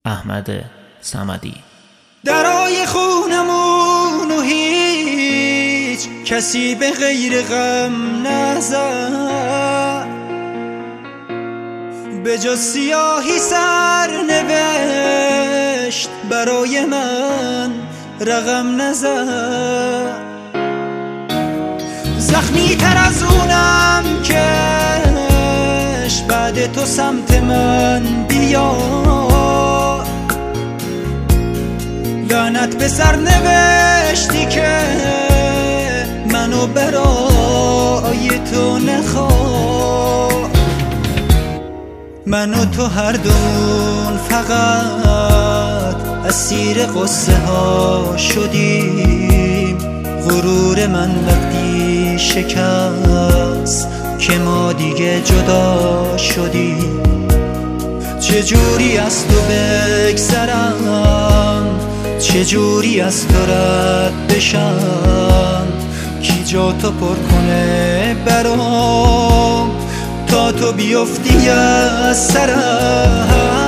احمد صمدی. درای خونمون و هیچ کسی به غیر غم نزد، به جز سیاهی سر نوشت برای من رقم نزد. زخمی تر از اونم کش بعد تو سمت من بیا، لعنت به سر نوشتی که منو برای تو نخواه. من و تو هر دومون فقط اسیر قصه ها شدیم. غرور من وقتی شکست که ما دیگه جدا شدیم. چجوری از تو بگذرم، چجوری از تو رد بشم، کی جا تو پر کنه برام تا تو بیفتی از سرم.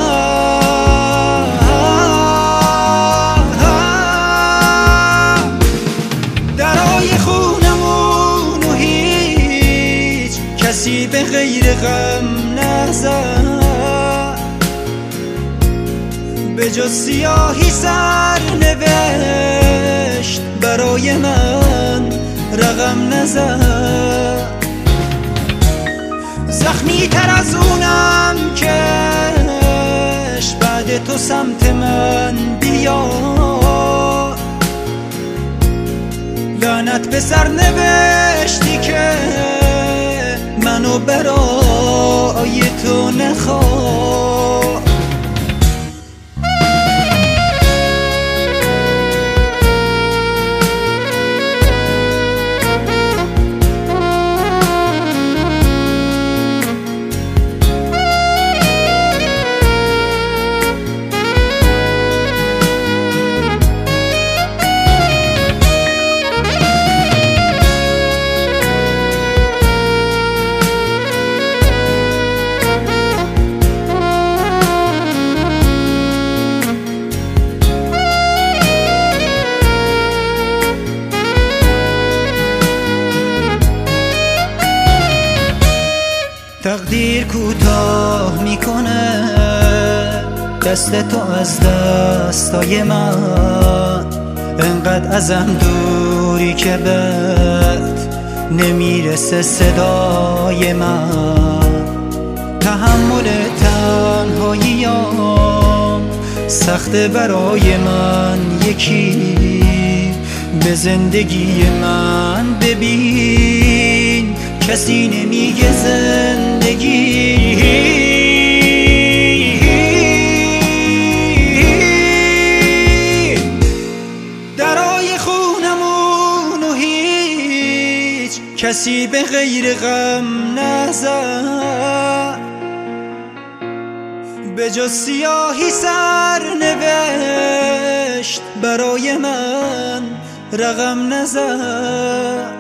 درای خونمون و هیچ کسی به غیر غم نزد، به جز سیاهی سر نوشت برای من رقم نزد. زخمی تر از اونم کش بعد تو سمت من بیا، لعنت به سر نوشتی که منو برای تو نخواه. تقدیر کوتاه میکنه دست تو از دستای من، انقدر ازم دوری که بهت نمیرسه صدای من. تحمل تنهاییام سخته برای من، یکی به زندگی من ببین کسی نمیگه زندگی. درای خونمون و هیچ کسی به غیر غم نزد، به جز سیاهی سر نوشت برای من رقم نزد.